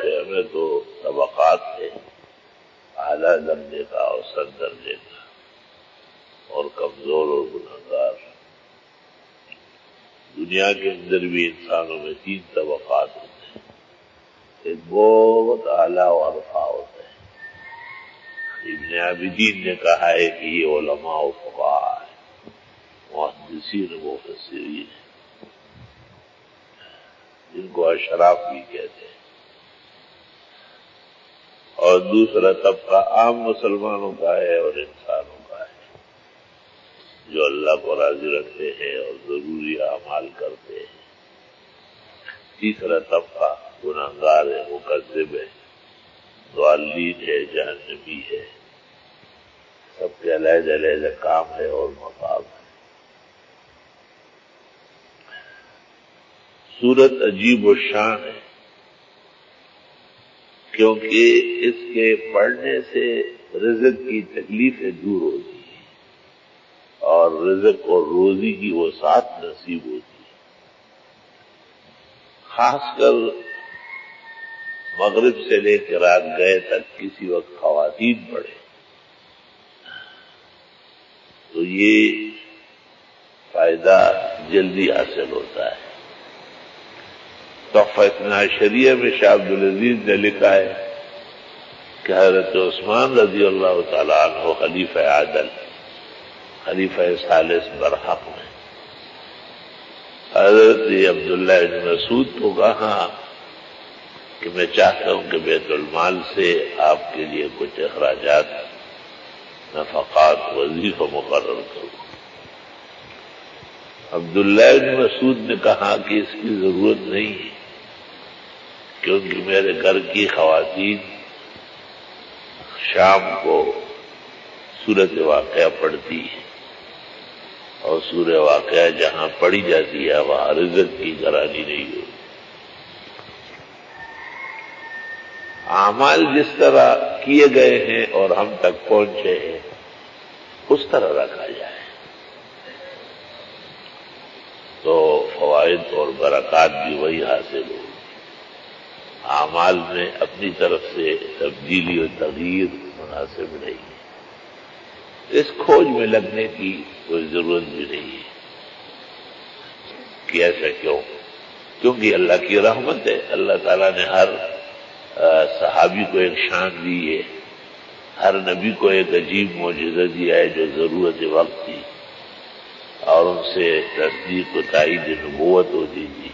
میں تو طبقات تھے، اعلیٰ درجے کا، اوسط درجے کا، اور کمزور اور گنہگار۔ دنیا کے اندر بھی انسانوں میں 3 طبقات ہوتے ہیں، ایک بہت اعلیٰ و عرفہ ہوتا ہے۔ ابن عابدین نے کہا ہے کہ یہ علماء و فقہاء ہیں، محدثین و مفسرین ہیں، جن کو اشراف بھی کہتے ہیں۔ اور دوسرا طبقہ عام مسلمانوں کا ہے اور انسانوں کا ہے، جو اللہ کو راضی رکھتے ہیں اور ضروری اعمال کرتے ہیں۔ تیسرا طبقہ گنہگار ہے، مکذب ہے، ضالین ہے، جہنمی ہے۔ سب کے علیحدہ علیحدہ کام ہے اور مقام ہے۔ سورت عجیب و شان ہے، کیونکہ اس کے پڑھنے سے رزق کی تکلیفیں دور ہوتی ہیں اور رزق اور روزی کی وسعت نصیب ہوتی ہے۔ خاص کر مغرب سے لے کے رات گئے تک کسی وقت خواتین پڑھے تو یہ فائدہ جلدی حاصل ہوتا ہے۔ تحفہ اثنا عشریہ میں شاہ عبدالعزیز نے لکھا ہے کہ حضرت عثمان رضی اللہ تعالیٰ عنہ خلیفہ عادل، خلیفہ ثالث برحق میں، حضرت عبداللہ بن مسعود کو کہا کہ میں چاہتا ہوں کہ بیت المال سے آپ کے لیے کچھ اخراجات، نفقات، وظیفہ مقرر کروں۔ عبداللہ بن مسعود نے کہا کہ اس کی ضرورت نہیں ہے، کیونکہ میرے گھر کی خواتین شام کو سورۃ واقعہ پڑھتی ہے، اور سورہ واقعہ جہاں پڑھی جاتی ہے وہاں رزق کی گرانی نہیں ہوتی۔ اعمال جس طرح کیے گئے ہیں اور ہم تک پہنچے ہیں اس طرح رکھا جائے تو فوائد اور برکات بھی وہی حاصل ہو۔ اعمال میں اپنی طرف سے تبدیلی اور تغییر مناسب نہیں ہے، اس کھوج میں لگنے کی کوئی ضرورت بھی نہیں ہے کہ ایسا کیوں، کیونکہ اللہ کی رحمت ہے۔ اللہ تعالیٰ نے ہر صحابی کو ایک شان دی ہے، ہر نبی کو ایک عجیب معجزہ دیا ہے جو ضرورت وقت تھی، اور ان سے تصدیق و تائید نبوت ہوتی تھی۔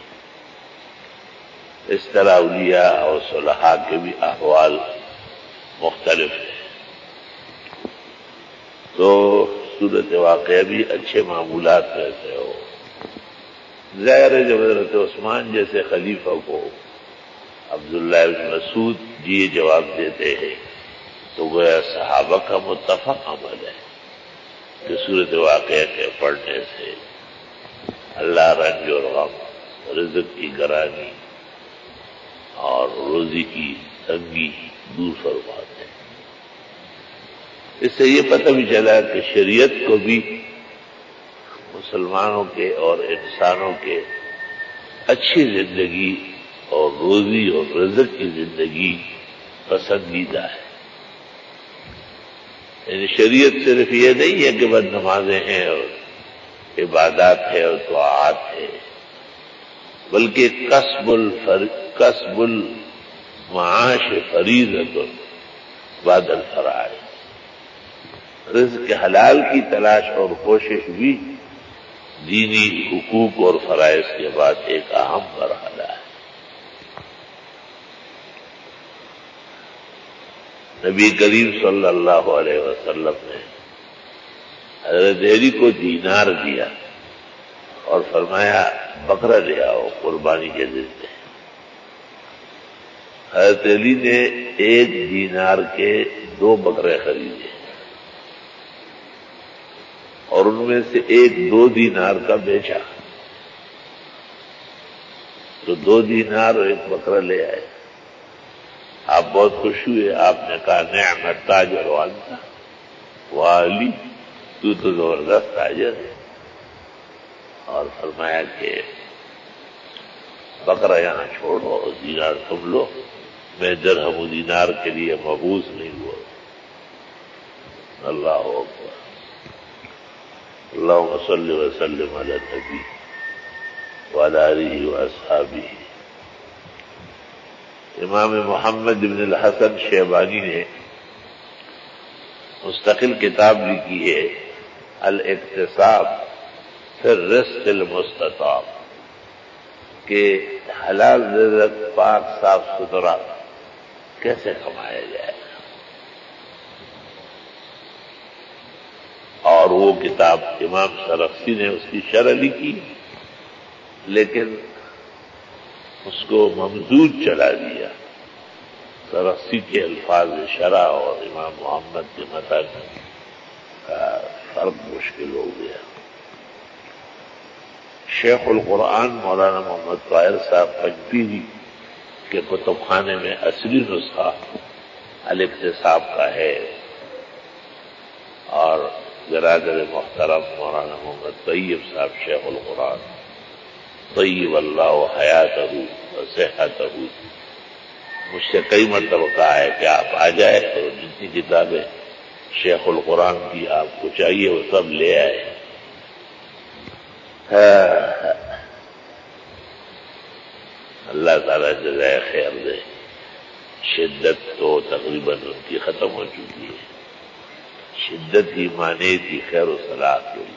اس طرح اولیاء اور صلحاء کے بھی احوال مختلف ہیں۔ تو صورت واقعہ بھی اچھے معمولات میں سے ہو۔ ظاہر ہے جب حضرت عثمان جیسے خلیفہ کو عبداللہ بن مسعود یہ جواب دیتے ہیں تو گویا صحابہ کا متفق عمل ہے کہ صورت واقعہ کے پڑھنے سے اللہ رنج اور غم، رزق کی گرانی اور روزی کی تنگی دور فرماتے ہیں۔ اس سے یہ پتہ بھی چلا کہ شریعت کو بھی مسلمانوں کے اور انسانوں کے اچھی زندگی اور روزی اور رزق کی زندگی پسندیدہ ہے۔ یعنی شریعت صرف یہ نہیں ہے کہ بس نمازیں ہیں اور عبادات ہے اور طاعات ہے، بلکہ کسب المعاش فریضۃ بعد الفرائض، رزق حلال کی تلاش اور کوشش بھی دینی حقوق اور فرائض کے بعد ایک اہم مرحلہ ہے۔ نبی کریم صلی اللہ علیہ وسلم نے حضرت علی کو دینار دیا اور فرمایا بکرا لے آؤ قربانی کے دن میں۔ حضرت علی نے 1 دینار کے 2 بکرے خریدے اور ان میں سے 1 2 دینار کا بیچا، تو 2 دینار اور 1 بکرا لے آئے۔ آپ بہت خوش ہوئے، آپ نے کہا نعم التاجر وانت، واہ علی تو زبردست تاجر ہے، اور فرمایا کہ بکرا یہاں چھوڑو اور دینار تم لو۔ میں درہم و دینار کے لیے مبعوث نہیں ہوا۔ اللہ اکبر۔ اللہم صل وسلم علی النبی وعلی آلہ واصحابہ۔ امام محمد بن الحسن شیبانی نے مستقل کتاب لکھی ہے الاقتصاب فی الرزق المستطاب، کہ حلال رزق پاک صاف ستھرا کیسے کمایا جائے، اور وہ کتاب امام سرخسی نے اس کی شرح لکھی، لیکن اس کو ممدود چلا دیا۔ سرخسی کے الفاظ شرح اور امام محمد کے متن کا فرق مشکل ہو گیا۔ شیخ القرآن مولانا محمد طاہر صاحب پنجپیری کے کتب خانے میں اصلی نسخہ الاقتصاب کا ہے، اور برادر محترم مولانا محمد طیب صاحب شیخ القرآن طیب اللہ حیاتہ و صحتہ مجھ سے کئی مرتبہ کہا ہے کہ آپ آ جائے اور جتنی کتابیں شیخ القرآن کی آپ کو چاہیے وہ سب لے آئے۔ اللہ تعالیٰ جزائے خیر دے۔ شدت تو تقریباً ان کی ختم ہو چکی ہے، شدت ہی مانے تھی خیر و صلاح کے لیے۔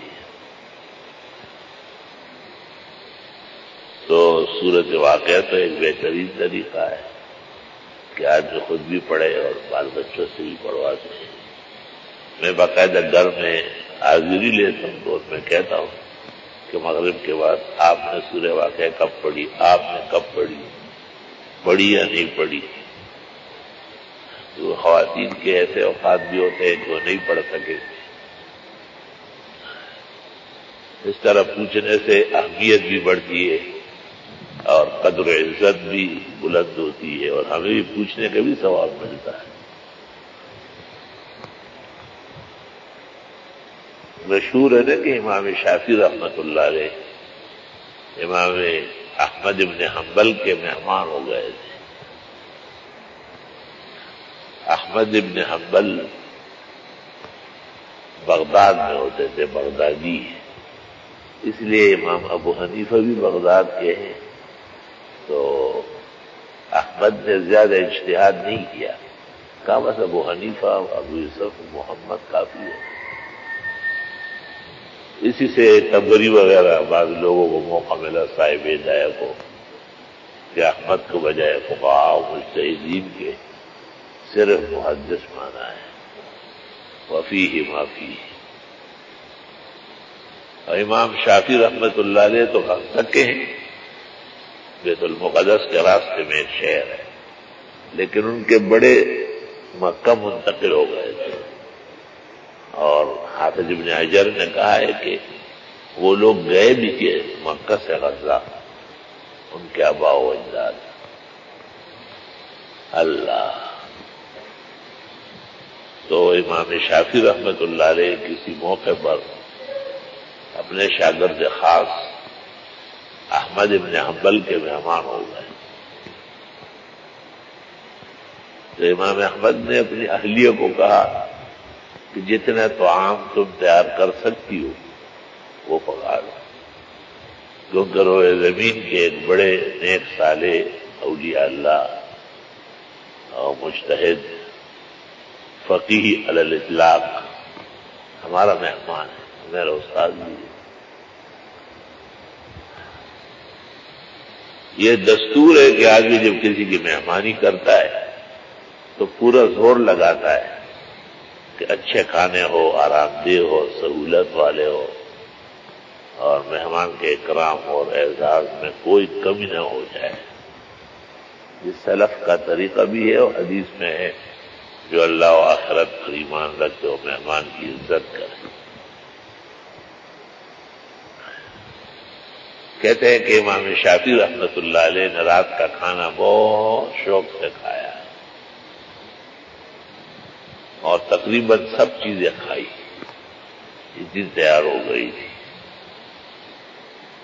تو صورت واقعہ تو ایک بہترین طریقہ ہے کہ آدمی خود بھی پڑھے اور بال بچوں سے بھی پڑھوا سکے۔ میں باقاعدہ گھر میں حاضری لیتا ہوں تو میں کہتا ہوں کہ مغرب کے بعد آپ نے سورہ واقعہ کب پڑھی، آپ نے کب پڑھی یا نہیں پڑھی۔ تو خواتین کے ایسے اوقات بھی ہوتے ہیں جو نہیں پڑھ سکے، اس طرح پوچھنے سے اہمیت بھی بڑھتی ہے اور قدر و عزت بھی بلند ہوتی ہے، اور ہمیں بھی پوچھنے کا بھی ثواب ملتا ہے۔ مشہور ہے نا کہ امام شافعی رحمۃ اللہ علیہ امام احمد بن حنبل کے مہمان ہو گئے تھے۔ احمد بن حنبل بغداد میں ہوتے تھے، بغدادی، اس لیے امام ابو حنیفہ بھی بغداد کے ہیں۔ تو احمد نے زیادہ اجتہاد نہیں کیا، کہا بس ابو حنیفہ ابو یوسف محمد کافی ہے۔ اسی سے تبری وغیرہ بعض لوگوں کو موقع ملا صاحب ہدایہ کو کہ احمد کو بجائے فقہاء و مجتہدین کے صرف محدث مانا ہے، وفیہ ما فیہ۔ اور امام شافعی رحمۃ اللہ علیہ تو ہم سکے ہیں، بیت المقدس کے راستے میں ایک شہر ہے، لیکن ان کے بڑے مکہ منتقل ہو گئے تھے، اور حافظ ابن حجر نے کہا ہے کہ وہ لوگ گئے بھی کہ مکہ سے غزہ، ان کے آباء و اجداد۔ اللہ، تو امام شافعی رحمۃ اللہ علیہ کسی موقع پر اپنے شاگرد خاص احمد ابن حنبل کے مہمان ہو گئے، تو امام احمد نے اپنی اہلیہ کو کہا کہ جتنا طعام تم تیار کر سکتی ہو وہ پکا لو، کیونکہ روئے زمین کے ایک بڑے نیک صالح اولیاء اللہ اور مجتہد فقیہ علی الاطلاق ہمارا مہمان ہے، میرا استاد بھی ہے۔ یہ دستور ہے کہ آدمی جب کسی کی مہمانی کرتا ہے تو پورا زور لگاتا ہے کہ اچھے کھانے ہو، آرام دہ ہو، سہولت والے ہو، اور مہمان کے اکرام اور اعزاز میں کوئی کمی نہ ہو جائے۔ یہ سلف کا طریقہ بھی ہے اور حدیث میں ہے، جو اللہ و آخرت پر ایمان رکھتے ہو مہمان کی عزت کرے۔ کہتے ہیں کہ امام شافعی رحمۃ اللہ علیہ نے رات کا کھانا بہت شوق سے کھایا اور تقریباً سب چیزیں کھائی، اتنی تیار ہو گئی تھی۔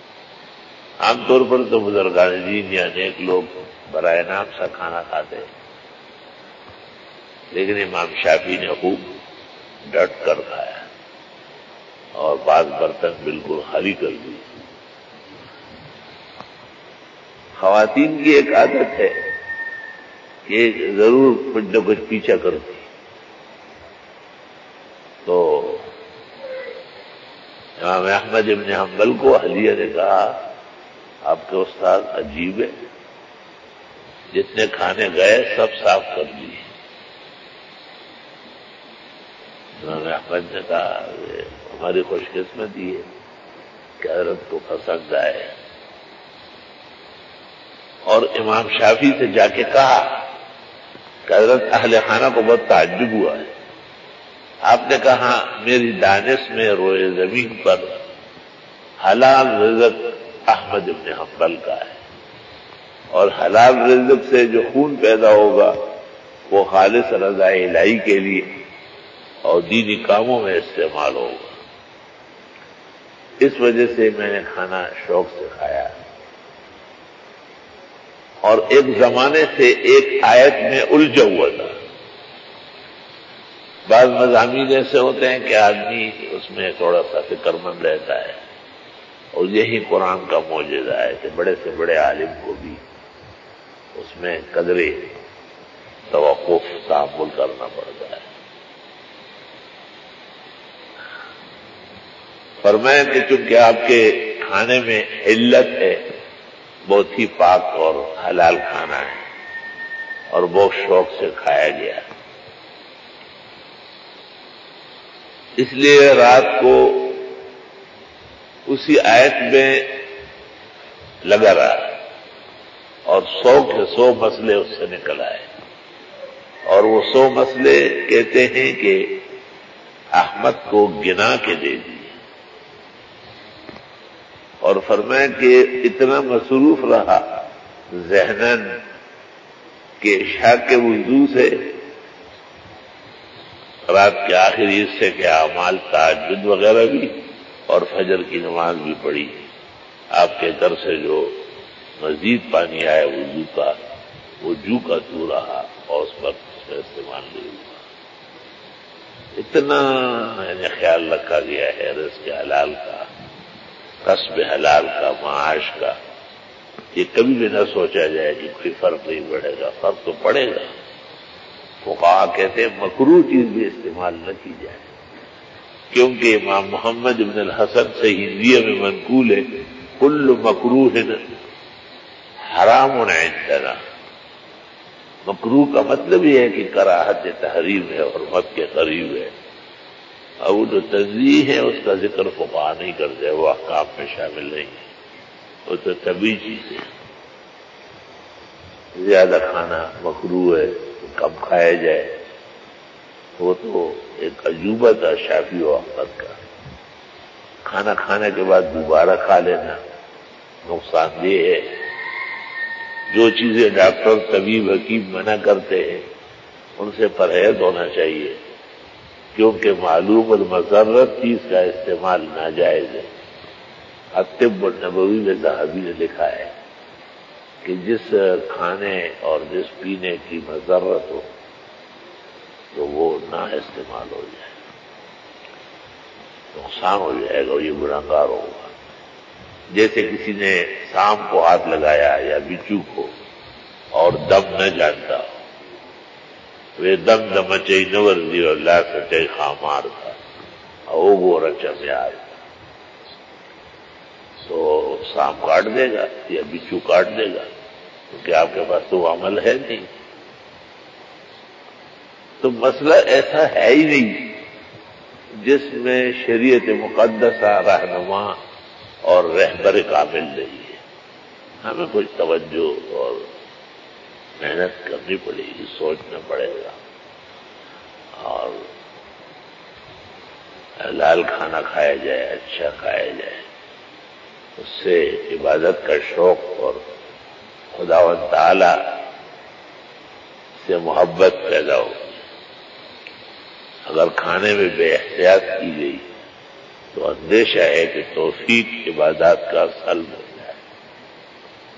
عام طور پر تو بزرگان دین یا نیک لوگ برائے نام سا کھانا کھاتے ہیں، لیکن امام شافعی نے خوب ڈٹ کر کھایا اور بعض برتن بالکل خالی کر دی۔ خواتین کی ایک عادت ہے کہ ضرور کچھ نہ کچھ پیچھا کرتی، تو امام احمد ابن حنبل کو اہلیہ نے کہا آپ کے استاد عجیب ہے، جتنے کھانے گئے سب صاف کر دیے۔ امام احمد نے کہا ہماری خوش قسمتی ہے کہ حضرت کو پسند آئے، اور امام شافعی سے جا کے کہا کہ حضرت اہل خانہ کو بہت تعجب ہوا ہے، آپ نے کہا میری دانش میں روئے زمین پر حلال رزق احمد ابن حنبل کا ہے، اور حلال رزق سے جو خون پیدا ہوگا وہ خالص رضا الہی کے لیے اور دینی کاموں میں استعمال ہوگا، اس وجہ سے میں نے کھانا شوق سے کھایا۔ اور ایک زمانے سے ایک آیت میں الجھا ہوا تھا۔ بعض مضامین ایسے ہوتے ہیں کہ آدمی اس میں تھوڑا سا فکر مند رہتا ہے، اور یہی قرآن کا معجزہ ہے کہ بڑے سے بڑے عالم کو بھی اس میں قدرے توقف تحمل کرنا پڑتا ہے۔ فرمایا کہ چونکہ آپ کے کھانے میں علت ہے، بہت ہی پاک اور حلال کھانا ہے اور بہت شوق سے کھایا گیا، اس لیے رات کو اسی آیت میں لگا رہا اور 100 کے 100 مسئلے اس سے نکل آئے، اور وہ 100 مسئلے کہتے ہیں کہ احمد کو گنا کے دے دیے، اور فرمایا کہ اتنا مصروف رہا ذہناً کہ عشاء کے وضو سے رات کے آخری حصے کے اعمال تہجد وغیرہ بھی اور فجر کی نماز بھی پڑھی، آپ کے در سے جو مزید پانی آیا وضو کا وہ جو کا تو رہا اور اس پر استعمال نہیں ہوا۔ اتنا یعنی خیال رکھا گیا ہے رزق حلال کا، کسب حلال کا، معاش کا، یہ کبھی بھی نہ سوچا جائے کہ کوئی فرق نہیں پڑے گا، فرق تو پڑے گا۔ فقہا کہتے ہیں مکروہ چیز بھی استعمال نہ کی جائے، کیونکہ امام محمد بن الحسن سے ہندیہ میں منقول ہے کل مکروہ حرام عندنا۔ مکروہ کا مطلب یہ ہے کہ کراہت تحریم ہے، حرمت کے قریب ہے، اور وہ جو تنزیہ ہے اس کا ذکر فقہا نہیں کرتے، وہ احکام میں شامل نہیں ہے، وہ تو طبیعی چیز ہے۔ زیادہ کھانا مکروہ ہے، کم کھایا جائے، وہ تو ایک عجوبہ تھا شافعی و احمد کا۔ کھانا کھانے کے بعد دوبارہ کھا لینا نقصان دہ ہے۔ جو چیزیں ڈاکٹر طبیب حکیم منع کرتے ہیں ان سے پرہیز ہونا چاہیے، کیونکہ معلوم المضرت چیز کا استعمال ناجائز ہے۔ الطب النبوی میں ذہبی نے لکھا ہے کہ جس کھانے اور جس پینے کی مضرت ہو تو وہ نہ استعمال ہو جائے، نقصان ہو جائے گا، یہ گنہگار ہوگا۔ جیسے کسی نے سانپ کو ہاتھ لگایا یا بچھو کو اور دم نہ جانتا ہو، وہ دم دمچئی نور دی اللہ سچئی خامار تھا او وہ رچا میں آئے تو سانپ کاٹ دے گا یا بچھو کاٹ دے گا، کیونکہ آپ کے پاس تو عمل ہے نہیں۔ تو مسئلہ ایسا ہے ہی نہیں جس میں شریعت مقدسہ رہنما اور رہبر کامل نہیں ہے۔ ہمیں کچھ توجہ اور محنت کرنی پڑے گی، سوچنا پڑے گا، اور حلال کھانا کھایا جائے، اچھا کھایا جائے، اس سے عبادت کا شوق اور خداوند تعالی سے محبت پیدا ہو۔ اگر کھانے میں بے احتیاط کی گئی تو اندیشہ ہے کہ توفیق عبادات کا سلب ہو جائے۔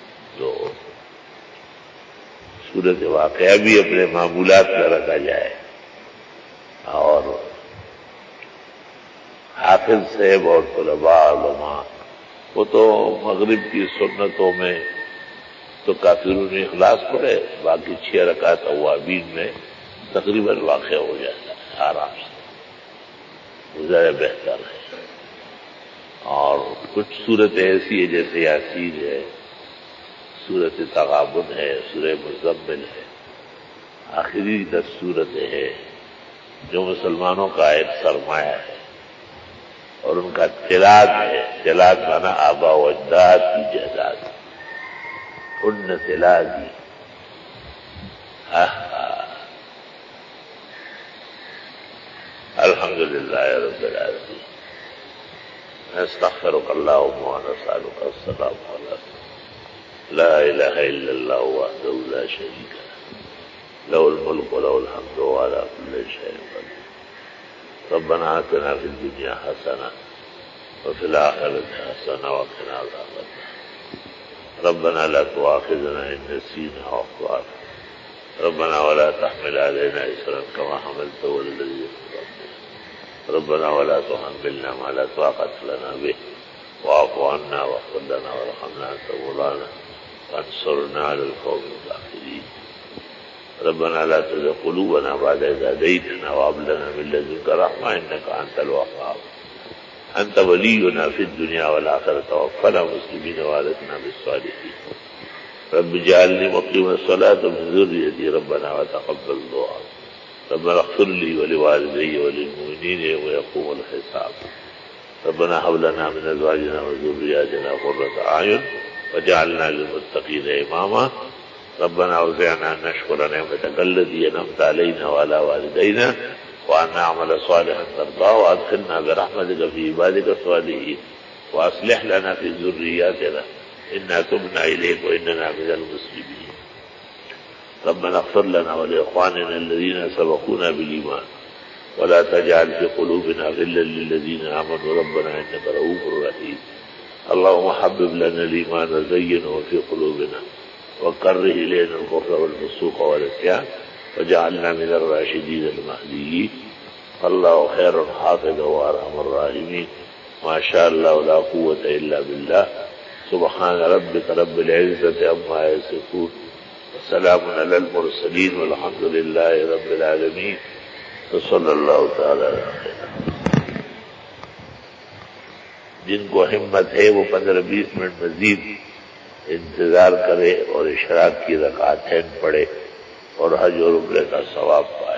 تو صورت واقعہ بھی اپنے معمولات میں رکھا جائے حافظ صاحب اور طلباء علماء وہ تو مغرب کی سنتوں میں تو کافرون اخلاص پڑھے، باقی 6 رکعت اوابین میں تقریباً واقع ہو جاتا ہے آرام سے، زیادہ بہتر ہے۔ اور کچھ صورتیں ایسی ہے جیسے یاسین ہے، سورت تغابن ہے، سورہ مزمل ہے، آخری 10 صورتیں ہیں جو مسلمانوں کا ایک سرمایہ ہے اور ان کا تلاد ہے۔ تلاد مانا آبا و اجداد کی جائیداد، ان تلادی الحمدللہ رب العالمین۔ نستغفرک اللہم ونسألک السلام علیکم۔ لا الہ الا اللہ وحدہ لا شریک لہ، لہ الملک ولہ الحمد وعلی کل شیء قدیر۔ ربنا آتنا فی الدنیا حسنہ وفی الآخرۃ حسنہ وقنا عذاب النار۔ ربنا لا تؤاخذنا ان نسینا واخطأنا، ربنا ولا تحمل علينا إصرا كما حملته على الذين من قبلنا، ربنا ولا تحملنا ما لا طاقة لنا به، واعف عنا واغفر لنا وارحمنا أنت مولانا وانصرنا على القوم الكافرين۔ ربنا لا تزغ قلوبنا بعد إذ هديتنا وهب لنا من لدنك رحمة إنك أنت الوهاب، أنت ولينا في الدنيا والآخرة، توفنا مسلمين وألحقنا بالصالحين۔ رب اجعلني مقيم الصلاة ومن ذريتي ربنا وتقبل دعاء، ربنا اغفر لي ولوالدي وللمؤمنين يوم يقوم الحساب، ربنا هب لنا من أزواجنا وذرياتنا قرة أعين وجعلنا للمتقين إماما، ربنا أوزعنا أن نشكر نعمتك التي أنعمت علينا وعلى والدينا وأن نعمل صالحا ترضاه وأدخلنا برحمتك في عبادك الصالحين وأصلح لنا في ذرياتنا إنا تبنا إليك وإننا من المسلمين، ربنا اغفر لنا ولإخواننا الذين سبقونا بالإيمان ولا تجعل في قلوبنا غلا للذين آمنوا ربنا إنك رؤوف رحيم، اللهم حبب لنا الإيمان وزينه في قلوبنا وكره إلينا الكفر والفسوق والعصيان وجعلنا من الراشدين المهديين، الله خير حافظا وأرحم الراحمين، ما شاء الله لا قوة إلا بالله، سبحان ربك رب العزة عما يصفون وسلام على المرسلين والحمد لله رب العالمين، وصلی اللہ تعالی علیہ خیر۔ جن کو ہمت ہے وہ 15-20 منٹ مزید انتظار کرے اور اشراق کی رکعتین پڑھے اور حج اور عمرے کا ثواب پائے۔